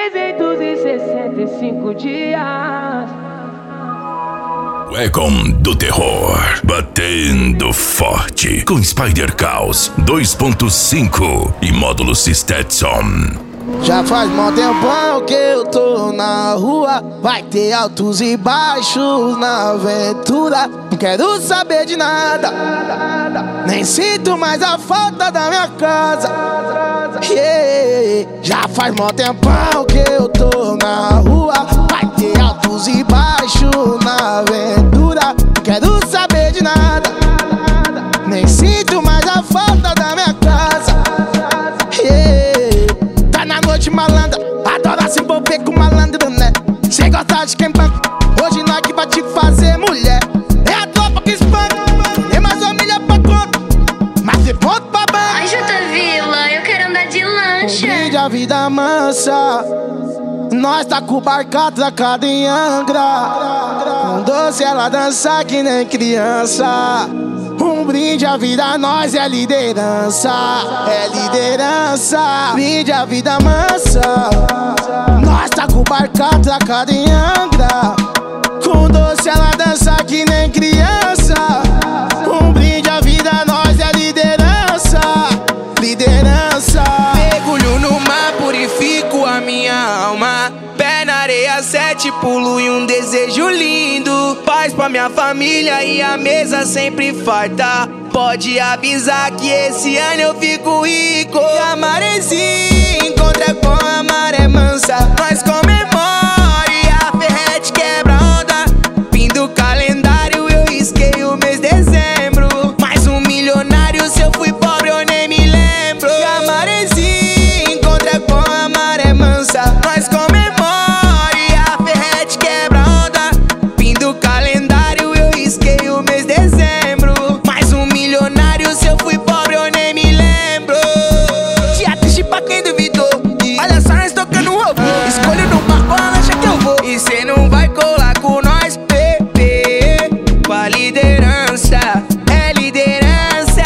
365 dias. Welcome do terror, batendo forte com Spider Caos 2.5 e módulo Stetson. Já faz mó tempão que eu tô na rua. Vai ter altos e baixos na aventura. Não quero saber de nada, nem sinto mais a falta da minha casa. Já faz mó tempão que eu tô na rua. Vai ter altos e baixos na aventura. Não quero saber de nada, nem sinto mais a falta da minha casa. Tá na noite malandra, adora se envolver com malandro, né? Cê gosta de quem banca, hoje nós que vai te fazer mulher. É a tropa que espanca, tem mais família pra conta, mas se ponto pra banca. Ai, Jota Vila, eu quero andar de lancha. Um brinde a vida mansa, nós tá com o barco atracado em Angra. Com doce ela dança que nem criança. Um brinde à vida, nós é liderança. É liderança. Brinde à vida mansa, nós tá com o barco atracado em Angra. Com doce ela dança que nem criança. Um brinde à vida, nós é liderança. Liderança. Mergulho no mar, purifico a minha alma. Pé na areia, 7 pulo e um desejo lindo. Paz pra minha família e a mesa sempre farta. Pode avisar que esse ano eu fico rico. E a maresia encontra com a maré mansa. Nós comemora e a ferrete quebra onda. Fim do calendário eu risquei o mês de dezembro. Mais um milionário, se eu fui pobre eu nem me lembro. E a maresia encontra com a maré mansa. Nós comemora e a ferrete quebra onda. Fim do calendário eu risquei o mês de dezembro. Mais um milionário, se eu fui pobre eu nem me lembro. Dia triste pra quem duvidou. Olha só nós tocando um robô. Escolho no barco a lancha que eu vou. E cê não vai colar com nós, bebê. Com a liderança, é liderança.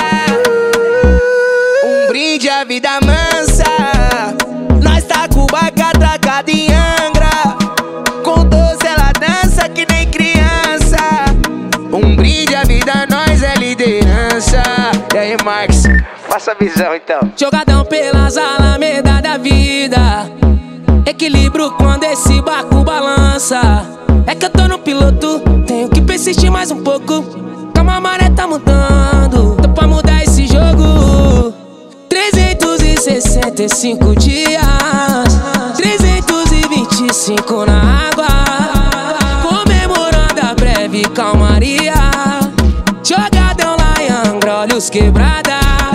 Um brinde à vida mansa, nós tá com o barco atracado em Angra. Com doce ela dança que nem criança. Um brinde à vida, nós é liderança. E aí, Marcos, faça a visão então. Jogadão pelas alamedas da vida, equilíbrio quando esse barco balança. É que eu tô no piloto, tenho que persistir mais um pouco. Calma, a maré tá mudando, tô pra mudar esse jogo. 365 dias, 325 na água, comemorando a breve calmaria. Jogadão lá em Angra, olhos quebrada.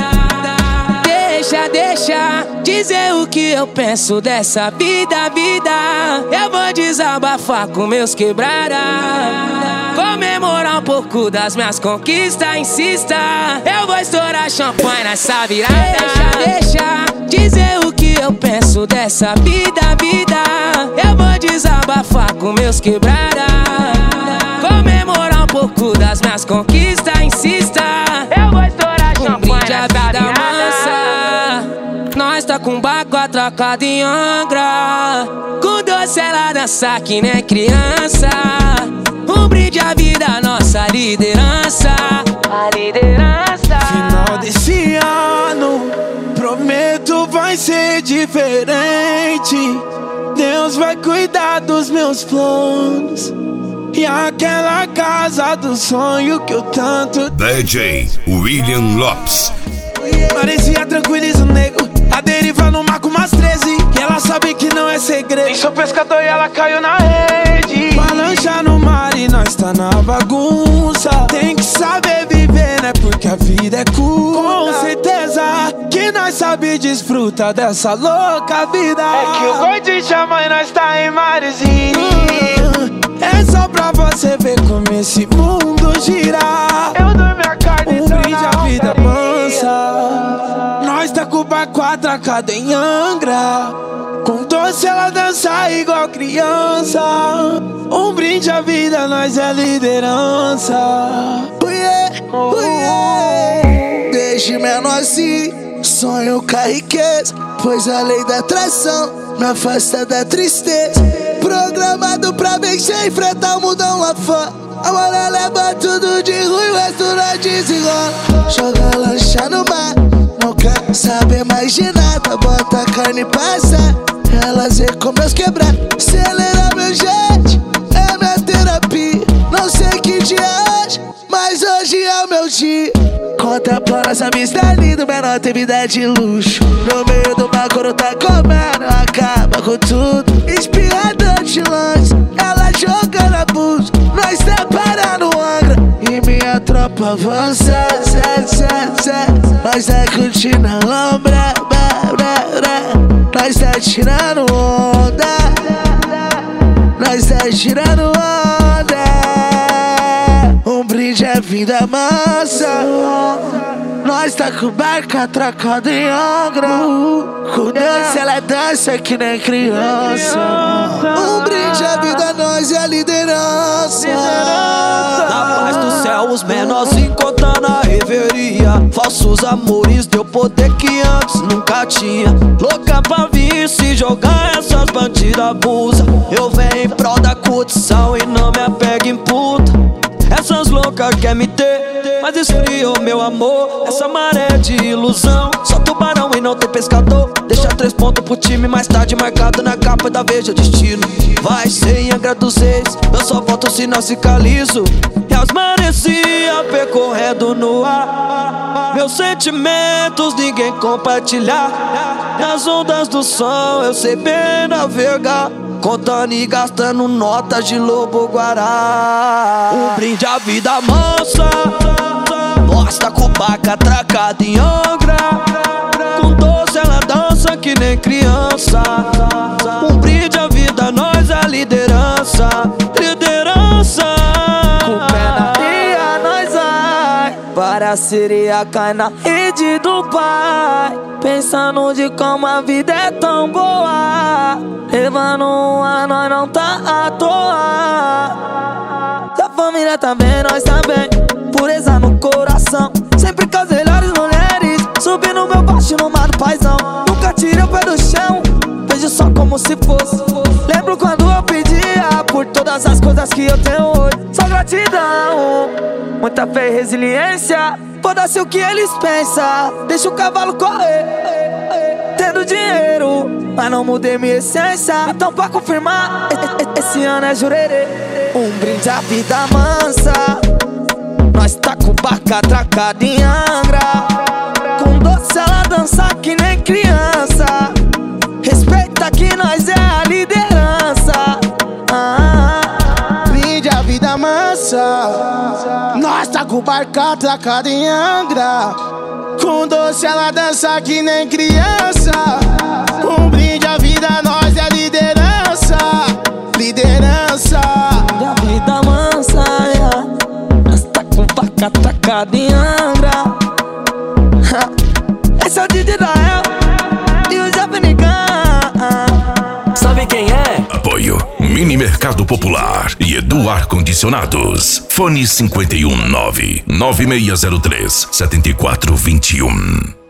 Deixa dizer o que eu penso dessa vida. Eu vou desabafar com meus quebrada, comemorar um pouco das minhas conquistas. Insista, eu vou estourar champanhe nessa virada. Deixa dizer o que eu penso dessa vida. Eu vou desabafar com meus quebrada, comemorar um pouco das minhas conquistas. Insista, eu vou estourar champanhe nessa virada. Nós tá com um barco atracado em Angra. Com doce ela dança que nem criança. Um brinde à vida, nossa liderança. A liderança. Final desse ano, prometo vai ser diferente. Deus vai cuidar dos meus planos. E aquela casa do sonho que eu tanto... DJ William Lopes. Parecia tranquiliza o nego, a deriva no mar com umas 13. E ela sabe que não é segredo. Nem sou pescador e ela caiu na rede. Balança no mar e nós tá na bagunça. Tem que saber viver, né? Porque a vida é curta. Com certeza que nós sabe desfrutar dessa louca vida. É que o gordinho chama e nós tá em marezinho. É só pra você ver como esse mundo gira. Eu dou minha carne, um brinde à vida mansa. Nós tá com o barco atracado em Angra. Com doce ela dança igual criança. Um brinde à vida, nós é liderança. Deixe menor assim, sonho com a riqueza, pois a lei da atração me afasta da tristeza. Programado pra vencer, enfrentar o mundão lá fora. A mulher leva tudo de ruim, o resto não desenrola. Joga lancha no mar, não quer saber mais de nada. Bota a carne e passa, elas vê com meus quebrados. Acelera meu jet, é minha terapia. Não sei que dia é hoje, mas hoje é o meu dia. Contemplando essa vista linda, menor tem vida de luxo. No meio do mar, quando tá comendo, acaba com tudo. Espirrador de lanche, ela jogando abuso. Nós tá parando o Angra e minha tropa avança. Nós tá curtindo a lombra, nós tá tirando onda, nós tá tirando onda. Um brinde é vida mansa. Nós tá com barca atracada em Angra. Com dança ela dança que nem criança. Um brinde é vida, nós é a liderança. Na paz do céu os menorzinhos contando a reveria. Falsos amores deu poder que antes nunca tinha. Louca pra vir se jogar, essas bandidas abusa. Eu venho em prol da curtição e não me apego em puta. Essas loucas quer me ter, mas esfriou meu amor. Essa maré de ilusão, só tubarão e não tem pescador. Deixa 3 pontos pro time, mais tarde marcado na capa da Veja Destino. Vai ser em Angra dos Reis, eu só volto se não ficar liso. E as maresia percorrendo no ar. Meus sentimentos ninguém compartilhar. Nas ondas do som eu sei bem navegar, contando e gastando notas de lobo guará. Um brinde à vida mansa. Nós tá com barca atracada em Angra. Com doce ela dança que nem criança. Um brinde à vida, nós a liderança. Liderança. Com pé na areia nós vai, para a sereia cai na rede do pai. Pensando de como a vida é tão boa. Levando um ar, nós não tá à toa. Se a família tá bem, nós tá bem. Pureza no coração, sempre com as melhores mulheres. Subi no meu baixo no mar do paizão. Nunca tirei o pé do chão, vejo só como se fosse. Lembro quando eu pedia por todas as coisas que eu tenho hoje. Só gratidão, muita fé e resiliência. Foda-se o que eles pensam, deixa o cavalo correr. Tendo dinheiro, mas não mudei minha essência. Então pra confirmar, esse ano é jurerê. Um brinde à vida mansa. Nós tá com barca atracada em Angra. Com doce ela dança que nem criança. Respeita que nós é a liderança. Brinde à vida mansa. Nós tá com barca atracada em Angra. Com doce ela dança que nem criança. Um brinde à vida, nós é a liderança. Liderança. Da vida mansa, yeah. Nós tá com barca atracada em Angra. Esse é o DJ da El e o Japanigan. Sabe quem é? Apoio Mini Mercado Popular e Edu Ar-Condicionados. Fone 519 9603 7421.